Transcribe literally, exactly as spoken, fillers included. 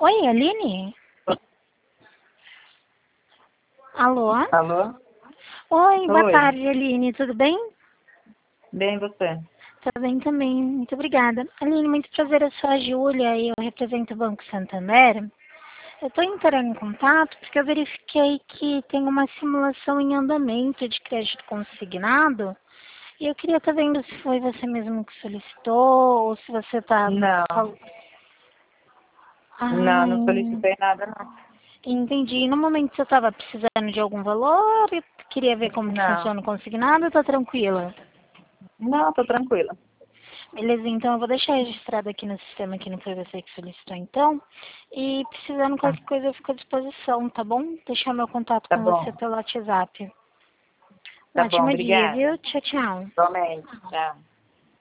Oi, Aline? Alô? Alô? Oi, boa Oi. tarde, Aline. Tudo bem? Bem, você? Tudo bem também. Muito obrigada. Aline, muito prazer. Eu sou a Júlia e eu represento o Banco Santander. Eu estou entrando em contato porque eu verifiquei que tem uma simulação em andamento de crédito consignado e eu queria estar vendo se foi você mesmo que solicitou ou se você está... Não, não, não Ai, solicitei nada, não. entendi. No momento você estava precisando de algum valor e queria ver como que Não, funciona o consignado, tá tranquila? não, tô tranquila. Beleza, então eu vou deixar registrado aqui no sistema que não foi você que solicitou então. E precisando Tá, qualquer coisa eu fico à disposição, tá bom? Deixar meu contato tá com você bom, pelo WhatsApp. Um tá bom, ótimo dia, obrigada. viu? Tchau, tchau. Igualmente, tchau.